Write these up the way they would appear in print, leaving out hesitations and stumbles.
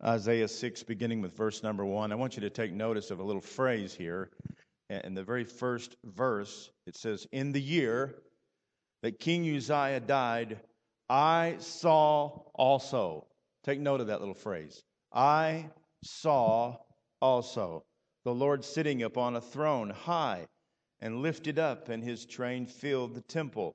Isaiah 6, beginning with verse number 1. I want you to take notice of a little phrase here. In the very first verse, it says, "In the year that King Uzziah died, I saw also." Take note of that little phrase. I saw also the Lord sitting upon a throne, high and lifted up, and his train filled the temple.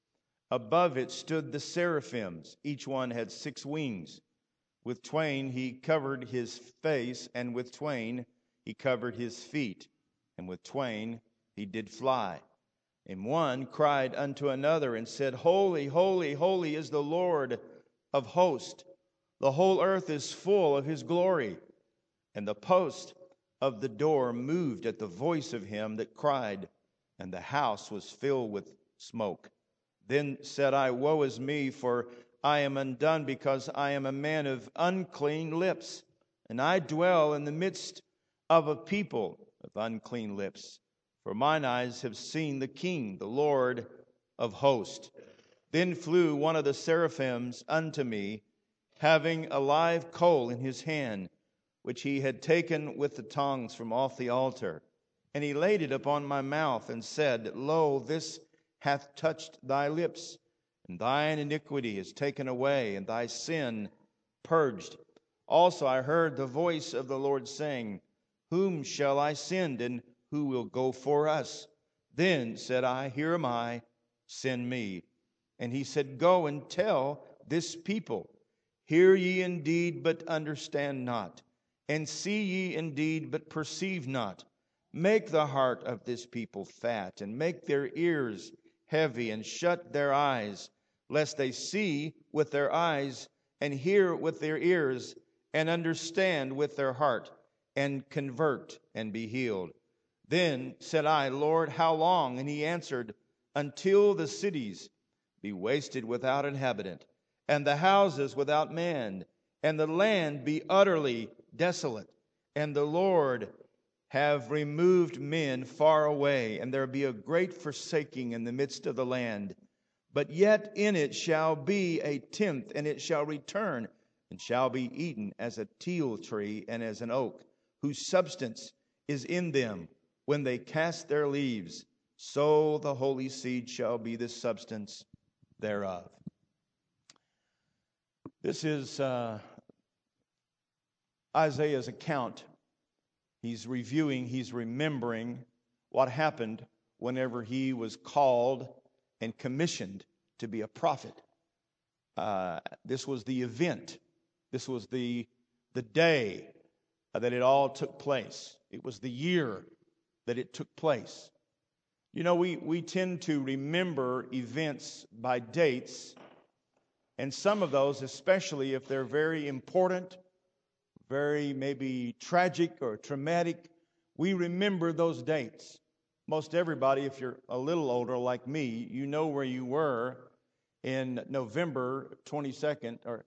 Above it stood the seraphims. Each one had 6 wings. With twain he covered his face, and with twain he covered his feet, and with twain he did fly. And one cried unto another and said, Holy, holy, holy is the Lord of hosts. The whole earth is full of his glory. And the post of the door moved at the voice of him that cried, and the house was filled with smoke. Then said I, Woe is me, for I am undone, because I am a man of unclean lips, and I dwell in the midst of a people of unclean lips. For mine eyes have seen the King, the Lord of hosts. Then flew one of the seraphims unto me, having a live coal in his hand, which he had taken with the tongs from off the altar. And he laid it upon my mouth, and said, Lo, this hath touched thy lips, and thine iniquity is taken away, and thy sin purged. Also I heard the voice of the Lord saying, Whom shall I send, and who will go for us? Then said I, Here am I, send me. And he said, Go and tell this people, Hear ye indeed, but understand not, and see ye indeed, but perceive not. Make the heart of this people fat, and make their ears heavy, and shut their eyes, lest they see with their eyes, and hear with their ears, and understand with their heart, and convert, and be healed. Then said I, Lord, how long? And he answered, Until the cities be wasted without inhabitant, and the houses without man, and the land be utterly desolate, and the Lord have removed men far away, and there be a great forsaking in the midst of the land. But yet in it shall be a tenth, and it shall return, and shall be eaten as a teil tree and as an oak, whose substance is in them when they cast their leaves. So the holy seed shall be the substance thereof. This is Isaiah's account. He's reviewing, he's remembering what happened whenever he was called and commissioned to be a prophet. This was the event. This was the day that it all took place. It was the year that it took place. You know, we tend to remember events by dates, and some of those, especially if they're very important, very maybe tragic or traumatic, we remember those dates. Most everybody, if you're a little older like me, you know where you were in November 22nd, or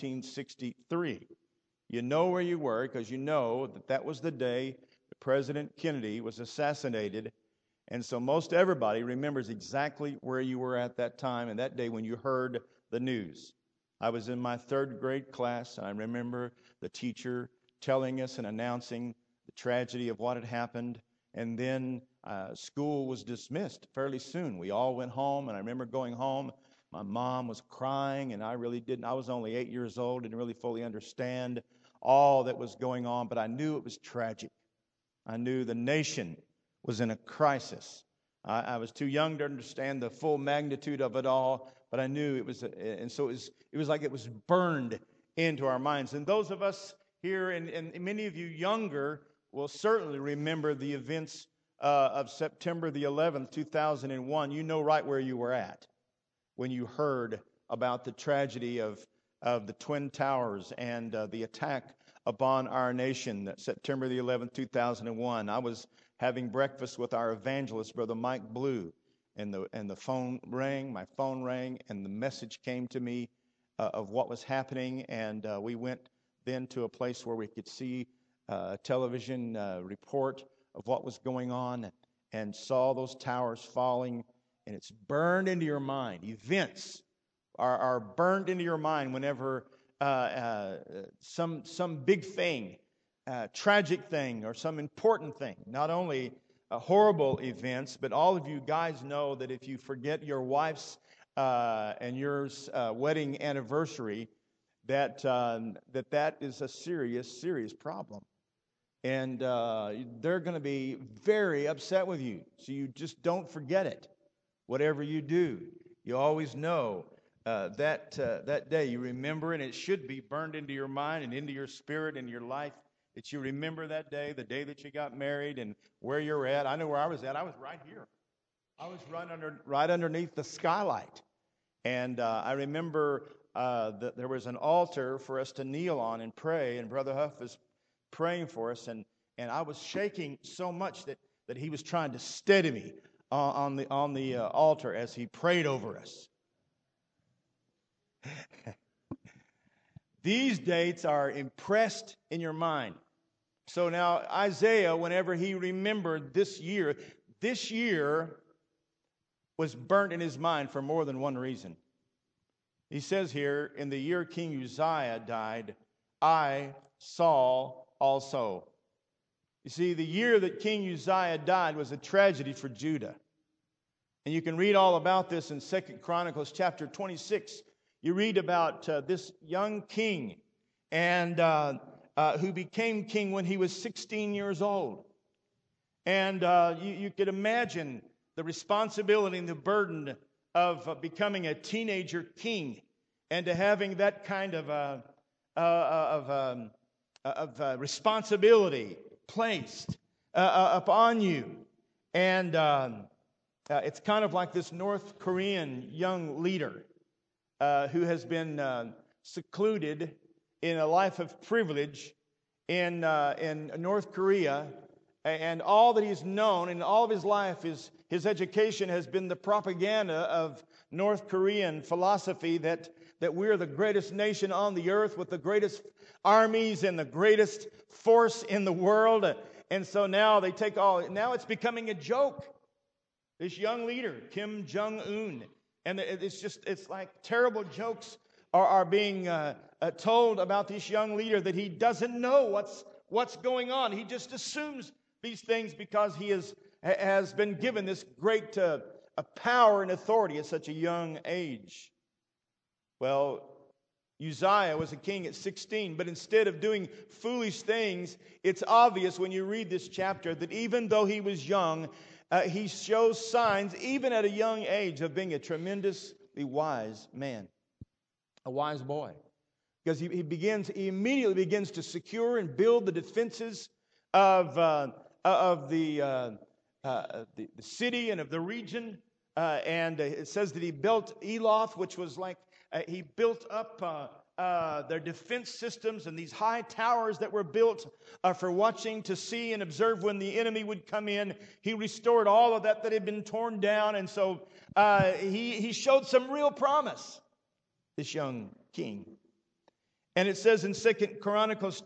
1963. You know where you were because you know that that was the day that President Kennedy was assassinated. And so most everybody remembers exactly where you were at that time and that day when you heard the news. I was in my 3rd grade class, and I remember the teacher telling us and announcing the tragedy of what had happened. And then school was dismissed fairly soon. We all went home, and I remember going home. My mom was crying, and I was only 8 years old, didn't really fully understand all that was going on, but I knew it was tragic. I knew the nation was in a crisis. I was too young to understand the full magnitude of it all, but I knew it was, and so it was like it was burned into our minds. And those of us here, and many of you younger, will certainly remember the events of September the 11th, 2001. You know right where you were at when you heard about the tragedy of the Twin Towers and the attack upon our nation, September the 11th, 2001. I was having breakfast with our evangelist, Brother Mike Blue, and the phone rang, my phone rang, and the message came to me of what was happening, and we went then to a place where we could see a television report of what was going on, and saw those towers falling, and it's burned into your mind. Events are burned into your mind whenever some big thing, tragic thing, or some important thing. Not only horrible events, but all of you guys know that if you forget your wife's and yours wedding anniversary, that is a serious problem. And they're going to be very upset with you. So you just don't forget it. Whatever you do, you always know that day. You remember, and it should be burned into your mind and into your spirit and your life, that you remember that day, the day that you got married, and where you're at. I know where I was at. I was right here. I was right underneath the skylight. And I remember that there was an altar for us to kneel on and pray, and Brother Huff was praying for us, and I was shaking so much that he was trying to steady me on the altar as he prayed over us. These dates are impressed in your mind. So now Isaiah, whenever he remembered this year was burnt in his mind for more than one reason. He says here, in the year King Uzziah died, I saw also. You see, the year that King Uzziah died was a tragedy for Judah. And you can read all about this in 2 Chronicles chapter 26. You read about this young king and who became king when he was 16 years old. And you could imagine the responsibility and the burden of becoming a teenager king and to having that kind of responsibility placed upon you. And it's kind of like this North Korean young leader who has been secluded in a life of privilege in North Korea, and all that he's known in all of his life is his education has been the propaganda of North Korean philosophy that we're the greatest nation on the earth with the greatest armies and the greatest force in the world. And so now now it's becoming a joke. This young leader, Kim Jong-un, and it's like terrible jokes are being told about this young leader, that he doesn't know what's going on. He just assumes these things because he has been given this great power and authority at such a young age. Well, Uzziah was a king at 16, but instead of doing foolish things, it's obvious when you read this chapter that even though he was young, he shows signs, even at a young age, of being a tremendously wise man, a wise boy. Because he immediately begins to secure and build the defenses of the city and of the region. And it says that he built Eloth, which was like, he built up their defense systems and these high towers that were built for watching to see and observe when the enemy would come in. He restored all of that had been torn down. And so he showed some real promise, this young king. And it says in 2 Chronicles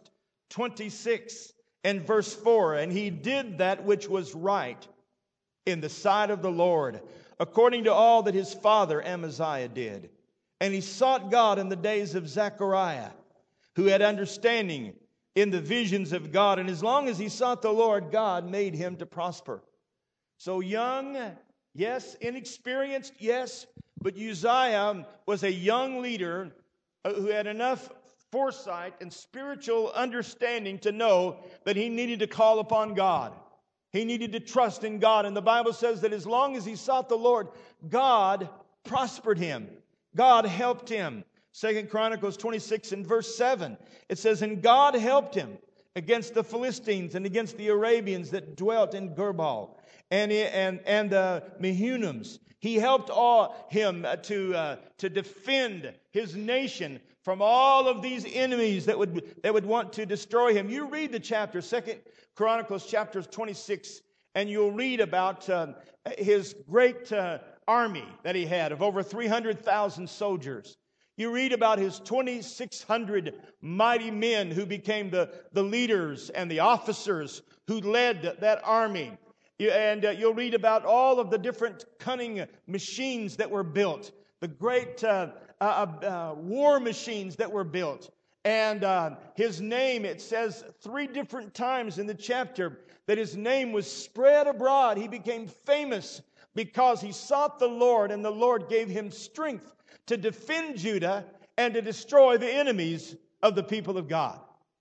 26 and verse 4, and he did that which was right in the sight of the Lord, according to all that his father Amaziah did. And he sought God in the days of Zechariah, who had understanding in the visions of God. And as long as he sought the Lord, God made him to prosper. So young, yes. Inexperienced, yes. But Uzziah was a young leader who had enough foresight and spiritual understanding to know that he needed to call upon God. He needed to trust in God. And the Bible says that as long as he sought the Lord, God prospered him. God helped him. 2 Chronicles 26 and verse 7. It says, and God helped him against the Philistines and against the Arabians that dwelt in Gerbal and the Mehunims. He helped him to defend his nation from all of these enemies that would want to destroy him. You read the chapter, 2 Chronicles chapter 26, and you'll read about his great army that he had of over 300,000 soldiers. You read about his 2,600 mighty men who became the leaders and the officers who led that army. You'll read about all of the different cunning machines that were built, the great war machines that were built. And his name, it says 3 different times in the chapter that his name was spread abroad. He became famous because he sought the Lord, and the Lord gave him strength to defend Judah and to destroy the enemies of the people of God.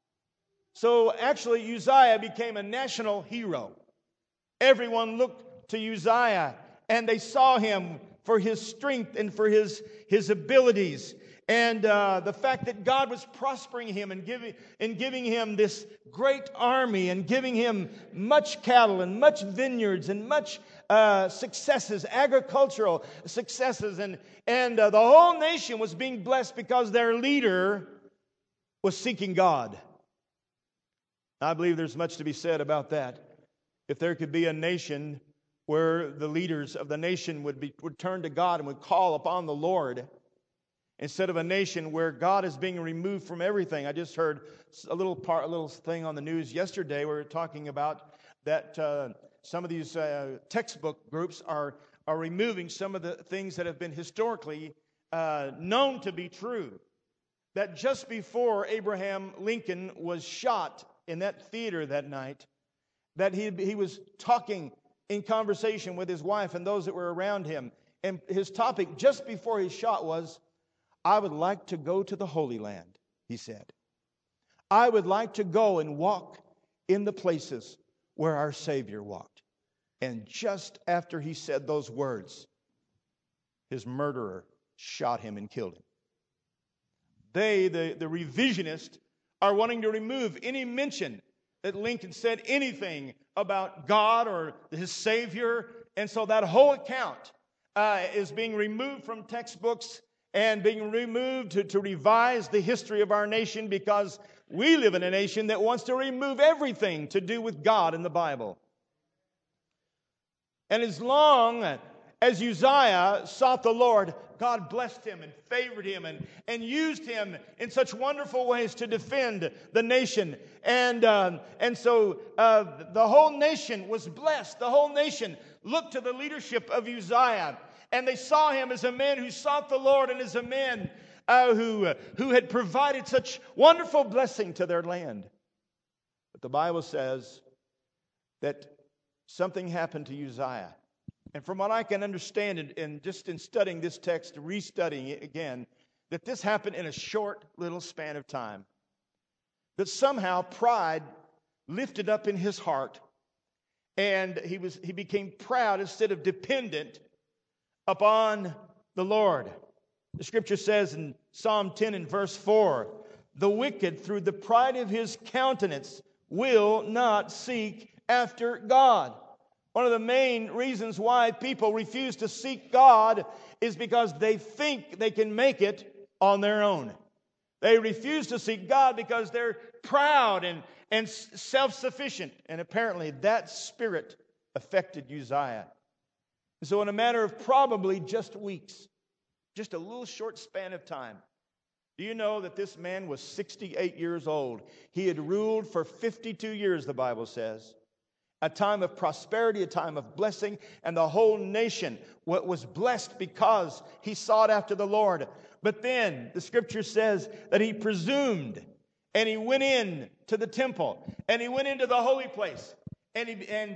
So actually, Uzziah became a national hero. Everyone looked to Uzziah, and they saw him for his strength and for his abilities. And the fact that God was prospering him and giving him this great army and giving him much cattle and much vineyards and much successes, agricultural successes. And the whole nation was being blessed because their leader was seeking God. I believe there's much to be said about that. If there could be a nation where the leaders of the nation would turn to God and would call upon the Lord, instead of a nation where God is being removed from everything. I just heard a little thing on the news yesterday where we were talking about that some of these textbook groups are removing some of the things that have been historically known to be true. That just before Abraham Lincoln was shot in that theater that night, that he was talking in conversation with his wife and those that were around him. And his topic just before his shot was, "I would like to go to the Holy Land," he said. "I would like to go and walk in the places where our Savior walked." And just after he said those words, his murderer shot him and killed him. They, the revisionists, are wanting to remove any mention that Lincoln said anything about God or his Savior. And so that whole account is being removed from textbooks and being removed to revise the history of our nation, because we live in a nation that wants to remove everything to do with God in the Bible. And as long as Uzziah sought the Lord, God blessed him and favored him and used him in such wonderful ways to defend the nation. And so the whole nation was blessed. The whole nation looked to the leadership of Uzziah, and they saw him as a man who sought the Lord and as a man who had provided such wonderful blessing to their land. But the Bible says that something happened to Uzziah. And from what I can understand, and just in studying this text, restudying it again, that this happened in a short little span of time. That somehow pride lifted up in his heart, and he became proud instead of dependent upon the Lord. The scripture says in Psalm 10 and verse 4, "The wicked through the pride of his countenance will not seek after God." One of the main reasons why people refuse to seek God is because they think they can make it on their own. They refuse to seek God because they're proud and self-sufficient. And apparently that spirit affected Uzziah. So in a matter of probably just weeks, just a little short span of time, do you know that this man was 68 years old? He had ruled for 52 years, the Bible says. A time of prosperity, a time of blessing, and the whole nation was blessed because he sought after the Lord. But then the scripture says that he presumed, and he went in to the temple, and he went into the holy place, and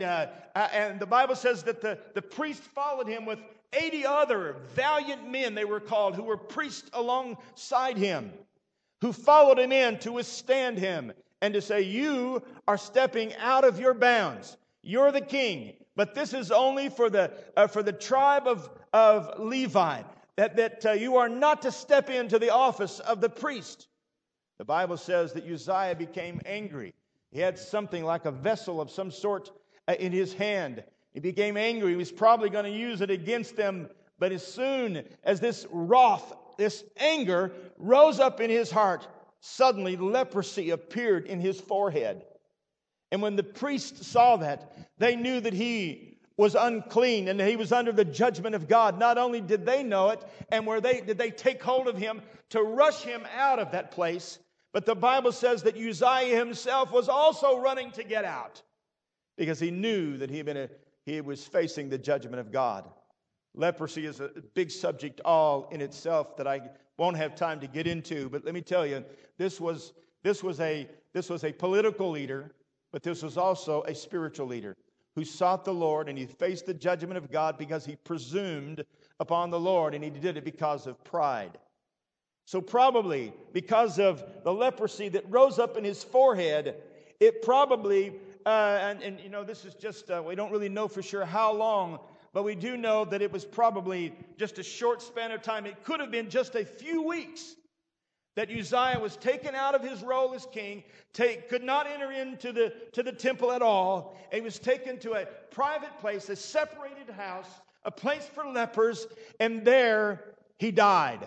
the Bible says that the priest followed him with 80 other valiant men, they were called, who were priests alongside him, who followed him in to withstand him and to say, "You are stepping out of your bounds. You're the king, but this is only for the tribe of Levi, that you are not to step into the office of the priest." The Bible says that Uzziah became angry. He had something like a vessel of some sort in his hand. He became angry. He was probably going to use it against them, but as soon as this wrath, this anger rose up in his heart, suddenly leprosy appeared in his forehead. And when the priests saw that, they knew that he was unclean and that he was under the judgment of God. Not only did they know it, and did they take hold of him to rush him out of that place, but the Bible says that Uzziah himself was also running to get out, because he knew that he was facing the judgment of God. Leprosy is a big subject all in itself that I won't have time to get into. But let me tell you, this was a political leader, but this was also a spiritual leader who sought the Lord, and he faced the judgment of God because he presumed upon the Lord, and he did it because of pride. So probably because of the leprosy that rose up in his forehead, it probably, this is just, we don't really know for sure how long, but we do know that it was probably just a short span of time. It could have been just a few weeks that Uzziah was taken out of his role as king, could not enter into the temple at all. He was taken to a private place, a separated house, a place for lepers, and there he died.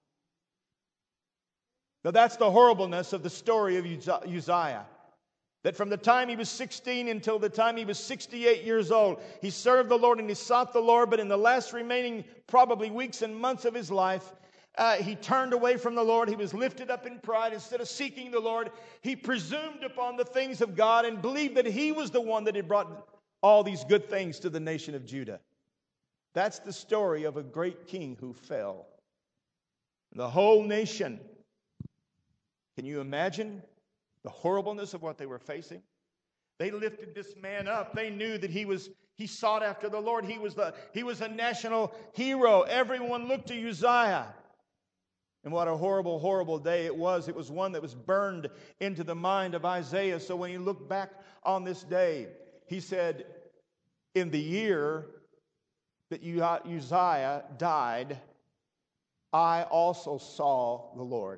Now that's the horribleness of the story of Uzziah. That from the time he was 16 until the time he was 68 years old, he served the Lord and he sought the Lord, but in the last remaining probably weeks and months of his life, he turned away from the Lord. He was lifted up in pride. Instead of seeking the Lord, he presumed upon the things of God and believed that he was the one that had brought all these good things to the nation of Judah. That's the story of a great king who fell. The whole nation. Can you imagine the horribleness of what they were facing? They lifted this man up. They knew that he sought after the Lord. He was a national hero. Everyone looked to Uzziah. And what a horrible, horrible day it was. It was one that was burned into the mind of Isaiah. So when he looked back on this day, he said, in the year that Uzziah died, I also saw the Lord.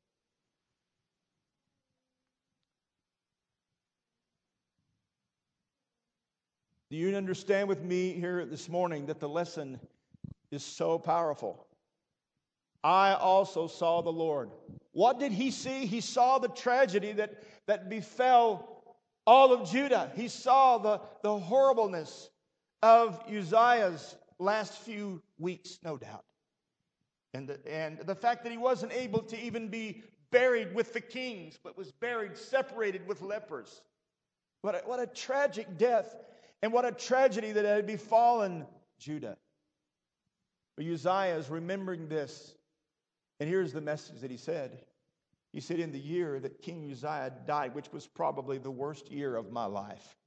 Do you understand with me here this morning that the lesson is so powerful? I also saw the Lord. What did he see? He saw the tragedy that befell all of Judah. He saw the horribleness of Uzziah's last few weeks, no doubt. And the fact that he wasn't able to even be buried with the kings, but was buried separated with lepers. What a tragic death. And what a tragedy that had befallen Judah. But Uzziah is remembering this. And here's the message that he said. He said, in the year that King Uzziah died, which was probably the worst year of my life,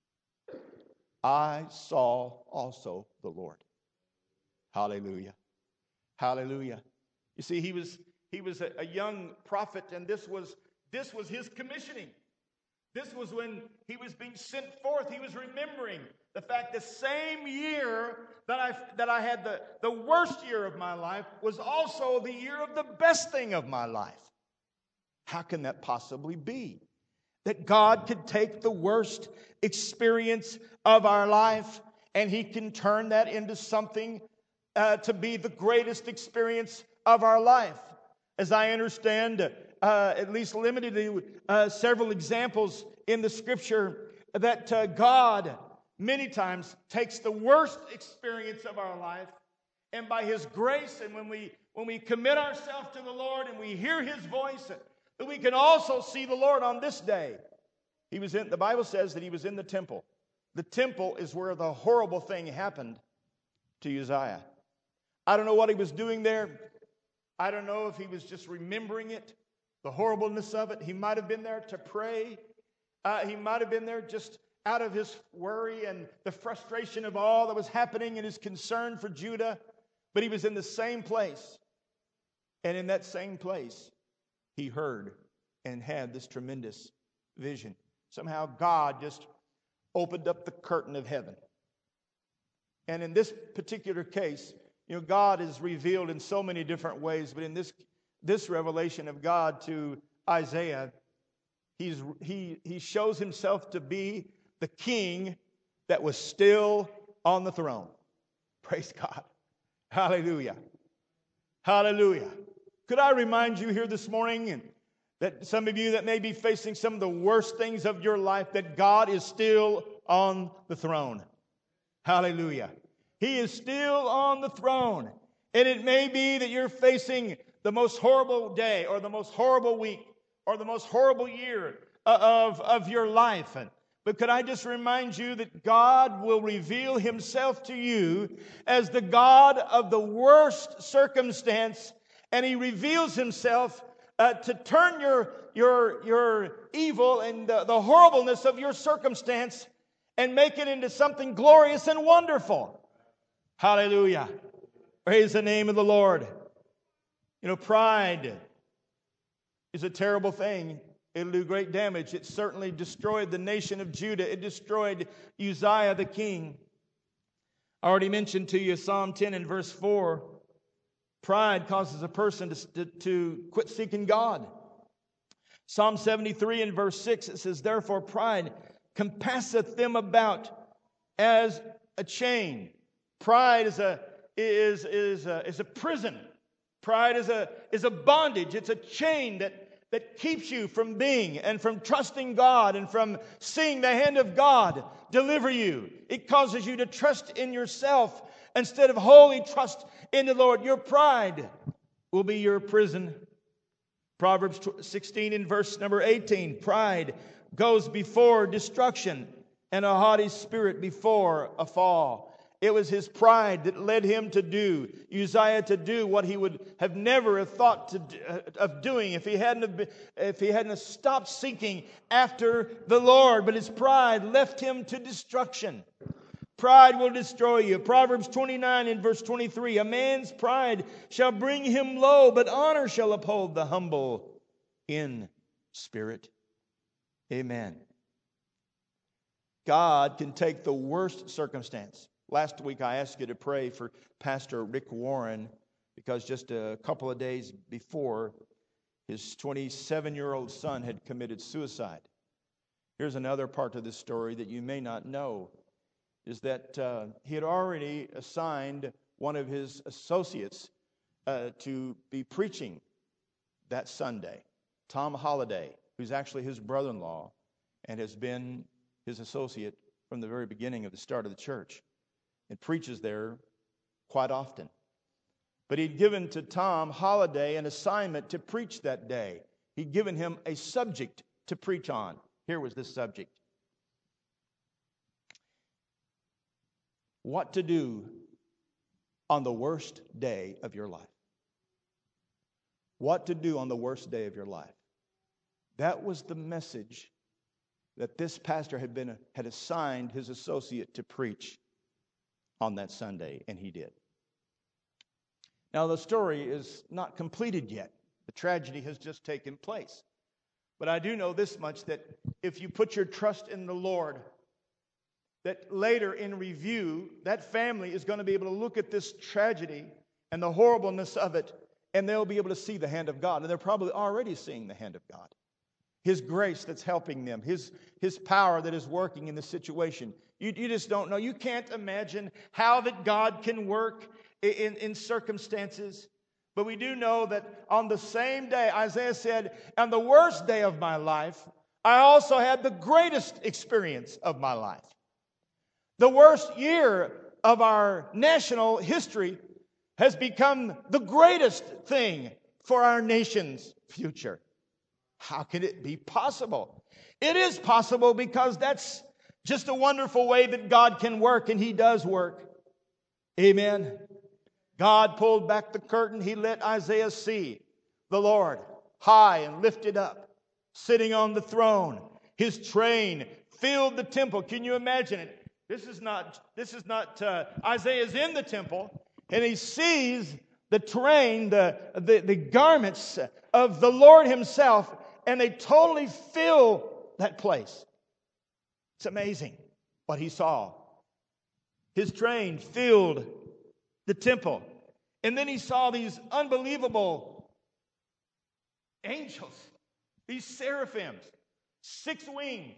I saw also the Lord. Hallelujah. Hallelujah. You see, he was a young prophet, and this was his commissioning. This was when he was being sent forth. He was remembering the fact the same year that I had the worst year of my life was also the year of the best thing of my life. How can that possibly be? That God could take the worst experience of our life and he can turn that into something to be the greatest experience of our life. As I understand, at least limitedly, several examples in the scripture that God many times takes the worst experience of our life, and by his grace, and when we commit ourselves to the Lord and we hear his voice, that we can also see the Lord on this day. The Bible says that he was in the temple. The temple is where the horrible thing happened to Uzziah. I don't know what he was doing there. I don't know if he was just remembering it, the horribleness of it. He might have been there to pray. He might have been there just out of his worry and the frustration of all that was happening and his concern for Judah. But he was in the same place. And in that same place, he heard and had this tremendous vision. Somehow God just opened up the curtain of heaven. And in this particular case, God is revealed in so many different ways, but in this revelation of God to Isaiah, he shows himself to be the king that was still on the throne. Praise God. Hallelujah. Hallelujah. Could I remind you here this morning that some of you that may be facing some of the worst things of your life, that God is still on the throne. Hallelujah. He is still on the throne. And it may be that you're facing the most horrible day or the most horrible week or the most horrible year of your life. But could I just remind you that God will reveal Himself to you as the God of the worst circumstance, and He reveals Himself to turn your evil and the horribleness of your circumstance and make it into something glorious and wonderful. Hallelujah. Praise the name of the Lord. You know, pride is a terrible thing. It'll do great damage. It certainly destroyed the nation of Judah. It destroyed Uzziah the king. I already mentioned to you Psalm 10 and verse 4. Pride causes a person to quit seeking God. Psalm 73 and verse 6, it says, therefore pride compasseth them about as a chain. Pride is a prison. Pride is a bondage. It's a chain that keeps you from being and from trusting God and from seeing the hand of God deliver you. It causes you to trust in yourself instead of wholly trust in the Lord. Your pride will be your prison. Proverbs 16 in verse number 18. Pride goes before destruction, and a haughty spirit before a fall. It was his pride that led him to do, Uzziah to do what he would have never thought of doing if he hadn't stopped seeking after the Lord. But his pride left him to destruction. Pride will destroy you. Proverbs 29 and verse 23. A man's pride shall bring him low, but honor shall uphold the humble in spirit. Amen. God can take the worst circumstance. Last week I asked you to pray for Pastor Rick Warren because just a couple of days before, his 27-year-old son had committed suicide. Here's another part of this story that you may not know, is that he had already assigned one of his associates to be preaching that Sunday, Tom Holliday, who's actually his brother-in-law and has been his associate from the very beginning of the start of the church, and preaches there quite often. But he'd given to Tom Holliday an assignment to preach that day. He'd given him a subject to preach on. Here was this subject. What to do on the worst day of your life. What to do on the worst day of your life. That was the message that this pastor had assigned his associate to preach on that Sunday, and he did. Now, the story is not completed yet. The tragedy has just taken place. But I do know this much, that if you put your trust in the Lord, that later in review, that family is going to be able to look at this tragedy and the horribleness of it, and they'll be able to see the hand of God. And they're probably already seeing the hand of God. His grace that's helping them. His power that is working in the situation. You just don't know. You can't imagine how that God can work in circumstances. But we do know that on the same day, Isaiah said, on the worst day of my life, I also had the greatest experience of my life. The worst year of our national history has become the greatest thing for our nation's future. How can it be possible? It is possible because that's just a wonderful way that God can work, and He does work. Amen. God pulled back the curtain. He let Isaiah see the Lord high and lifted up, sitting on the throne. His train filled the temple. Can you imagine it? This is not Isaiah's in the temple, and he sees the train, the garments of the Lord Himself, and they totally fill that place. It's amazing what he saw. His train filled the temple. And then he saw these unbelievable angels, these seraphims, 6 wings,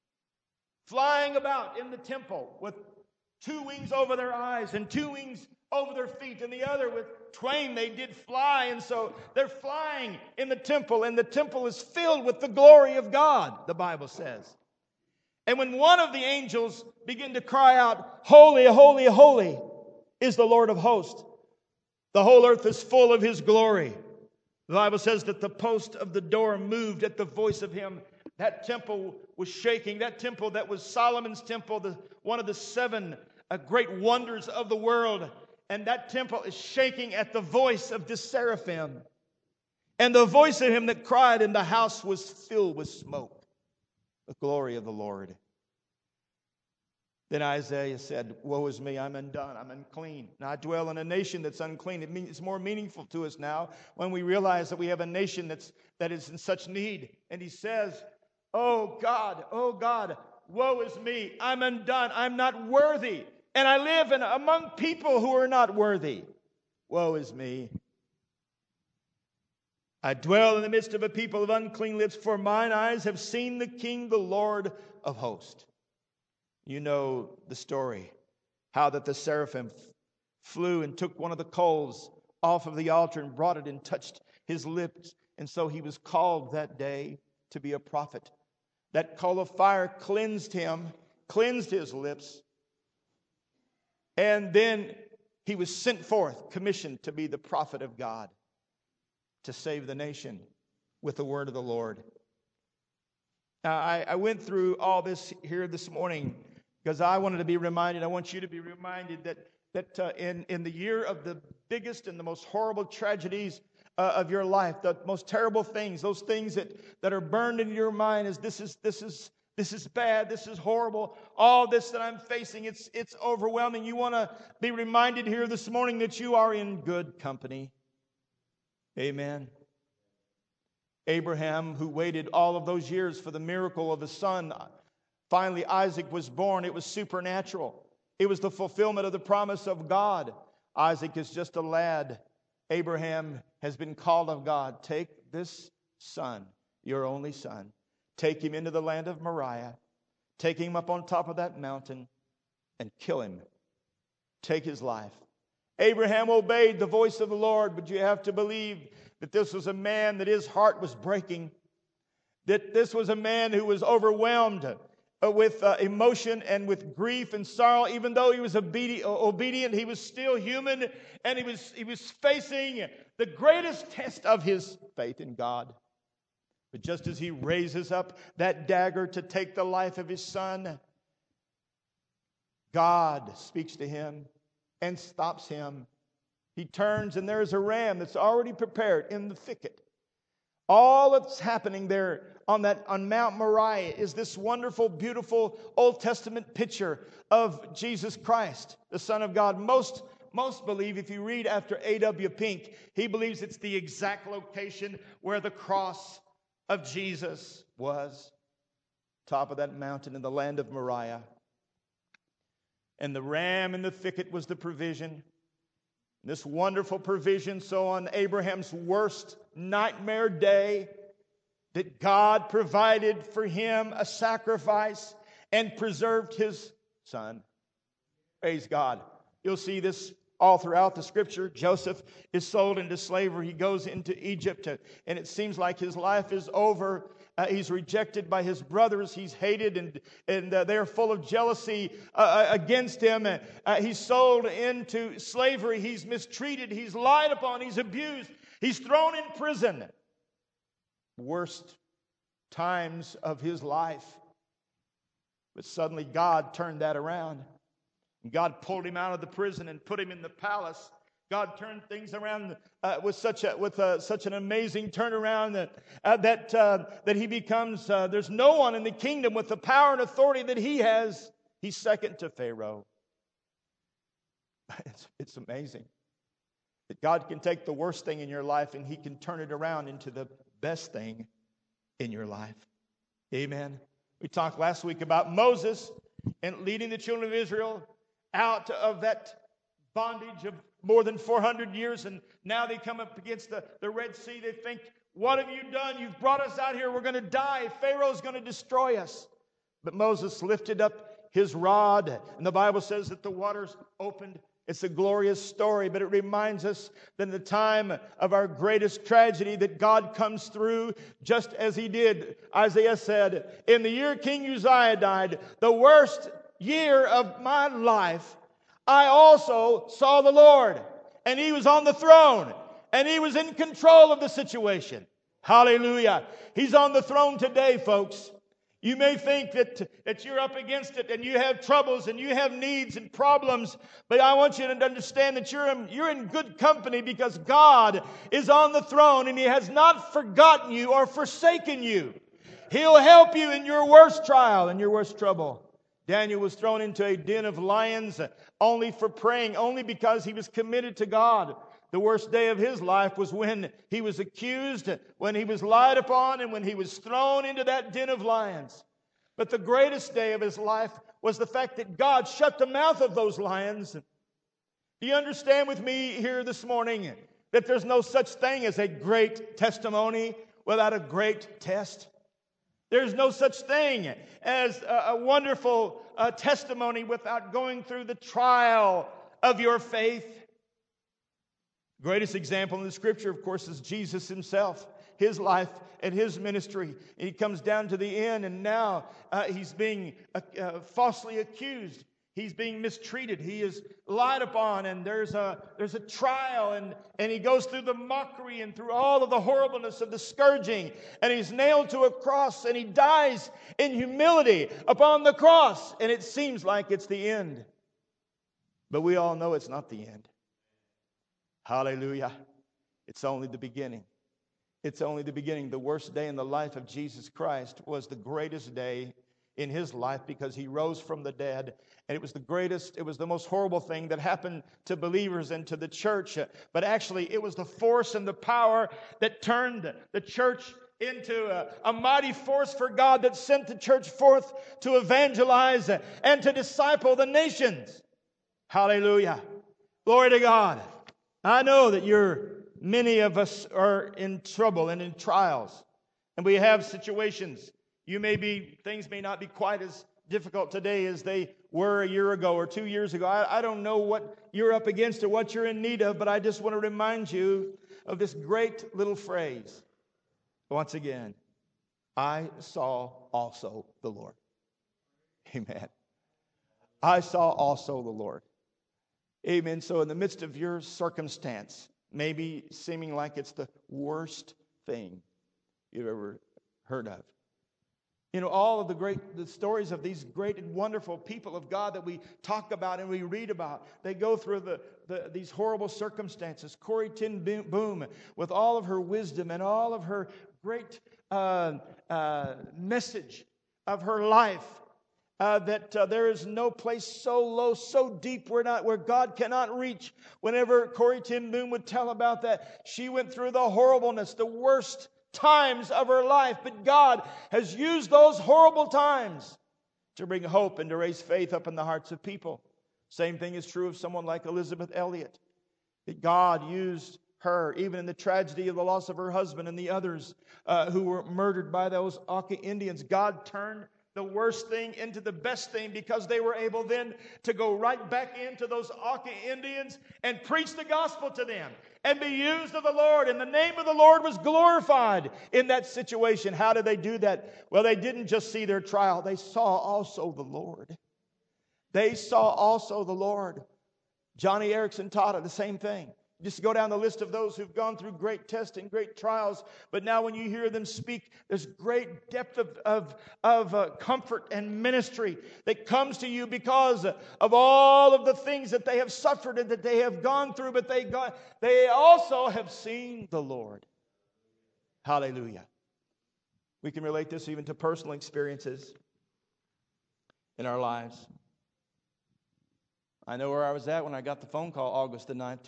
flying about in the temple with 2 wings over their eyes and 2 wings over their feet, and the other with twain they did fly. And so they're flying in the temple, and the temple is filled with the glory of God, the Bible says. And when one of the angels began to cry out, "Holy, holy, holy is the Lord of hosts. The whole earth is full of His glory." The Bible says that the post of the door moved at the voice of him That temple was shaking. That temple that was Solomon's temple, one of the seven great wonders of the world. And that temple is shaking at the voice of this seraphim. And the voice of him that cried, and the house was filled with smoke, the glory of the Lord. Then Isaiah said, woe is me, I'm undone, I'm unclean. And I dwell in a nation that's unclean. It's more meaningful to us now when we realize that we have a nation that is in such need. And he says, oh God, woe is me, I'm undone, I'm not worthy. And I live among people who are not worthy. Woe is me. I dwell in the midst of a people of unclean lips, for mine eyes have seen the King, the Lord of hosts. You know the story, how that the seraphim flew and took one of the coals off of the altar and brought it and touched his lips. And so he was called that day to be a prophet. That coal of fire cleansed him, cleansed his lips. And then he was sent forth, commissioned to be the prophet of God, to save the nation with the word of the Lord. Now, I went through all this here this morning because I wanted to be reminded, I want you to be reminded that in the year of the biggest and the most horrible tragedies of your life, the most terrible things, those things that are burned into your mind as this is bad, this is horrible, all this that I'm facing, it's overwhelming. You want to be reminded here this morning that you are in good company. Amen. Abraham, who waited all of those years for the miracle of his son, finally Isaac was born. It was supernatural. It was the fulfillment of the promise of God. Isaac is just a lad. Abraham has been called of God. Take this son, your only son. Take him into the land of Moriah. Take him up on top of that mountain and kill him. Take his life. Abraham obeyed the voice of the Lord, but you have to believe that this was a man that his heart was breaking, that this was a man who was overwhelmed with emotion and with grief and sorrow. Even though he was obedient, he was still human, and he was facing the greatest test of his faith in God. But just as he raises up that dagger to take the life of his son, God speaks to him and stops him. He turns, and there's a ram that's already prepared in the thicket. All that's happening there on Mount Moriah is this wonderful, beautiful Old Testament picture of Jesus Christ, the Son of God. Most believe, if you read after A.W. Pink, he believes it's the exact location where the cross of Jesus was, top of that mountain in the land of Moriah. And the ram in the thicket was the provision. This wonderful provision. So on Abraham's worst nightmare day, that God provided for him a sacrifice and preserved his son. Praise God. You'll see this all throughout the scripture. Joseph is sold into slavery. He goes into Egypt, and it seems like his life is over. He's rejected by his brothers. He's hated, and they're full of jealousy against him. He's sold into slavery. He's mistreated. He's lied upon. He's abused. He's thrown in prison. Worst times of his life. But suddenly God turned that around. God pulled him out of the prison and put him in the palace. God turned things around with such an amazing turnaround that he becomes. There's no one in the kingdom with the power and authority that he has. He's second to Pharaoh. It's amazing that God can take the worst thing in your life and He can turn it around into the best thing in your life. Amen. We talked last week about Moses and leading the children of Israel out of that bondage of more than 400 years, and now they come up against the Red Sea. They think, what have you done? You've brought us out here. We're going to die. Pharaoh's going to destroy us. But Moses lifted up his rod, and the Bible says that the waters opened. It's a glorious story, but it reminds us that in the time of our greatest tragedy that God comes through just as He did. Isaiah said, in the year King Uzziah died, the worst year of my life, I also saw the Lord, and He was on the throne, and He was in control of the situation. Hallelujah. He's on the throne today, folks. You may think that you're up against it and you have troubles and you have needs and problems, but I want you to understand that you're in good company because God is on the throne and He has not forgotten you or forsaken you. He'll help you in your worst trial and your worst trouble. Daniel was thrown into a den of lions only for praying, only because he was committed to God. The worst day of his life was when he was accused, when he was lied upon, and when he was thrown into that den of lions. But the greatest day of his life was the fact that God shut the mouth of those lions. Do you understand with me here this morning that there's no such thing as a great testimony without a great test? There's no such thing as a wonderful testimony without going through the trial of your faith. The greatest example in the Scripture, of course, is Jesus Himself, His life and His ministry. And He comes down to the end, and now He's being falsely accused. He's being mistreated. He is lied upon, and there's a trial, and He goes through the mockery and through all of the horribleness of the scourging, and He's nailed to a cross, and He dies in humility upon the cross, and it seems like it's the end. But we all know it's not the end. Hallelujah. It's only the beginning. It's only the beginning. The worst day in the life of Jesus Christ was the greatest day in His life because He rose from the dead. And it was the greatest, it was the most horrible thing that happened to believers and to the church. But actually, it was the force and the power that turned the church into a mighty force for God that sent the church forth to evangelize and to disciple the nations. Hallelujah. Glory to God. I know that many of us are in trouble and in trials. And we have situations. Things may not be quite as difficult today as they were a year ago or 2 years ago. I don't know what you're up against or what you're in need of, but I just want to remind you of this great little phrase. Once again, I saw also the Lord. Amen. I saw also the Lord. Amen. So in the midst of your circumstance, maybe seeming like it's the worst thing you've ever heard of. You know, all of the stories of these great and wonderful people of God that we talk about and we read about, they go through these horrible circumstances. Corrie ten Boom, with all of her wisdom and all of her great message of her life, that there is no place so low, so deep where God cannot reach. Whenever Corrie ten Boom would tell about that, she went through the horribleness, the worst times of her life, but God has used those horrible times to bring hope and to raise faith up in the hearts of people. Same thing is true of someone like Elizabeth Elliot, that God used her even in the tragedy of the loss of her husband and the others who were murdered by those Auca Indians. God turned the worst thing into the best thing because they were able then to go right back into those Auca Indians and preach the gospel to them and be used of the Lord. And the name of the Lord was glorified in that situation. How did they do that? Well, they didn't just see their trial. They saw also the Lord. They saw also the Lord. Johnny Erickson taught it the same thing. Just go down the list of those who've gone through great tests and great trials. But now when you hear them speak, there's great depth of comfort and ministry that comes to you because of all of the things that they have suffered and that they have gone through. But they also have seen the Lord. Hallelujah. We can relate this even to personal experiences in our lives. I know where I was at when I got the phone call August the 9th,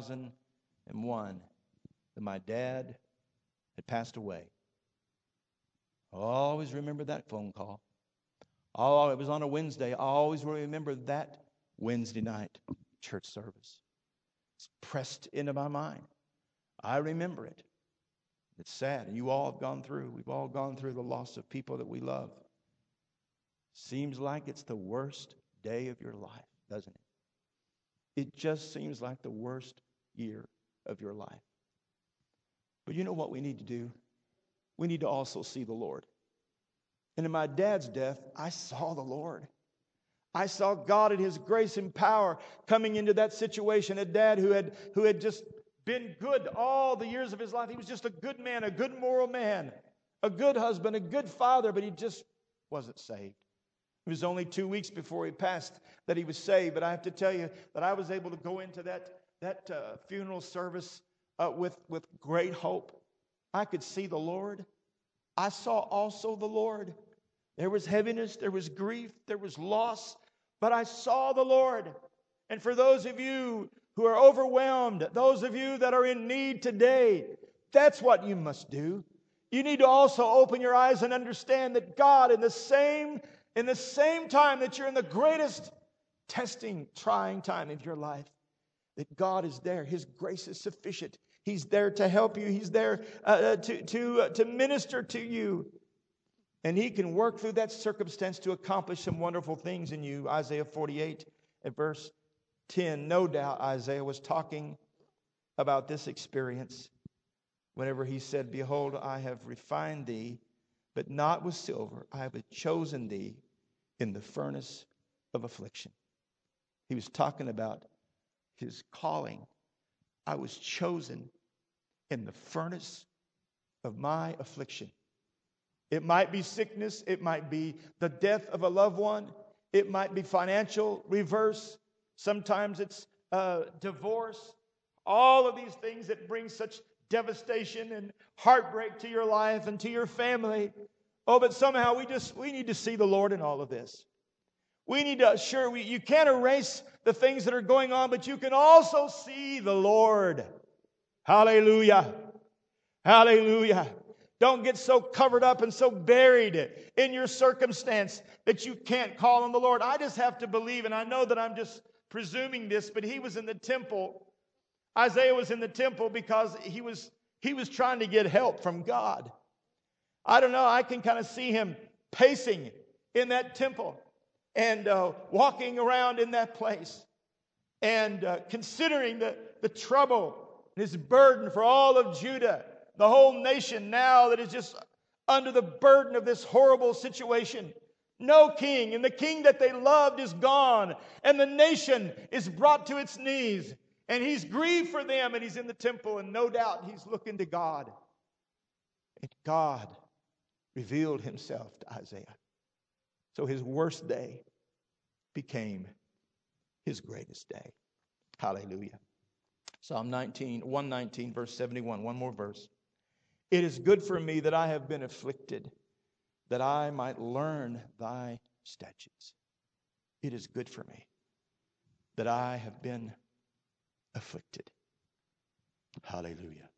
2001, that my dad had passed away. I always remember that phone call. Oh, it was on a Wednesday. I always remember that Wednesday night church service. It's pressed into my mind. I remember it. It's sad, and you all have gone through. We've all gone through the loss of people that we love. Seems like it's the worst day of your life, doesn't it? It just seems like the worst year of your life. But you know what we need to do? We need to also see the Lord. And in my dad's death, I saw the Lord. I saw God in His grace and power coming into that situation. A dad who had just been good all the years of his life. He was just a good man, a good moral man, a good husband, a good father, but he just wasn't saved. It was only 2 weeks before he passed that he was saved. But I have to tell you that I was able to go into that funeral service with great hope. I could see the Lord. I saw also the Lord. There was heaviness, there was grief, there was loss, but I saw the Lord. And for those of you who are overwhelmed, those of you that are in need today, that's what you must do. You need to also open your eyes and understand that God, in the same time that you're in the greatest testing, trying time of your life, that God is there. His grace is sufficient. He's there to help you. He's there to minister to you. And He can work through that circumstance to accomplish some wonderful things in you. Isaiah 48 at verse 10. No doubt Isaiah was talking about this experience whenever he said, "Behold, I have refined thee, but not with silver. I have chosen thee in the furnace of affliction." He was talking about his calling. I was chosen in the furnace of my affliction. It might be sickness. It might be the death of a loved one. It might be financial reverse. Sometimes it's divorce. All of these things that bring such devastation and heartbreak to your life and to your family. Oh, but somehow we need to see the Lord in all of this. We need to you can't erase the things that are going on, but you can also see the Lord. Hallelujah. Hallelujah. Don't get so covered up and so buried in your circumstance that you can't call on the Lord. I just have to believe, and I know that I'm just presuming this, but he was in the temple. Isaiah was in the temple because he was trying to get help from God. I don't know, I can kind of see him pacing in that temple and walking around in that place and considering the trouble and his burden for all of Judah. The whole nation now that is just under the burden of this horrible situation. No king, and the king that they loved is gone, and the nation is brought to its knees, and he's grieved for them, and he's in the temple, and no doubt he's looking to God. And God revealed himself to Isaiah. So his worst day became his greatest day. Hallelujah. Psalm 119, verse 71, one more verse. It is good for me that I have been afflicted, that I might learn thy statutes. It is good for me that I have been afflicted. Hallelujah.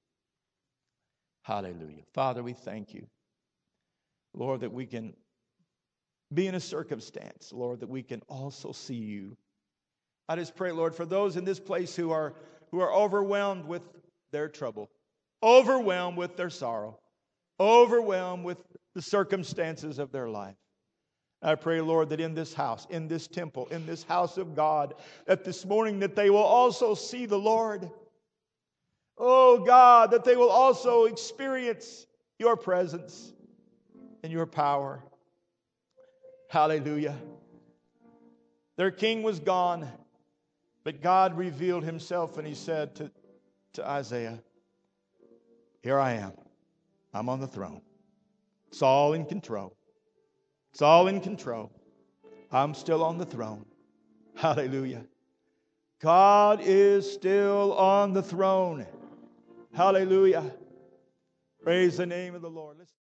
Hallelujah. Father, we thank you, Lord, that we can be in a circumstance, Lord, that we can also see you. I just pray, Lord, for those in this place who are overwhelmed with their trouble, overwhelmed with their sorrow, overwhelmed with the circumstances of their life. I pray, Lord, that in this house, in this temple, in this house of God, that this morning that they will also see the Lord. Oh God, that they will also experience your presence and your power. Hallelujah. Their king was gone, but God revealed himself and he said to Isaiah, "Here I am. I'm on the throne. It's all in control. It's all in control. I'm still on the throne." Hallelujah. God is still on the throne. Hallelujah. Praise the name of the Lord. Listen.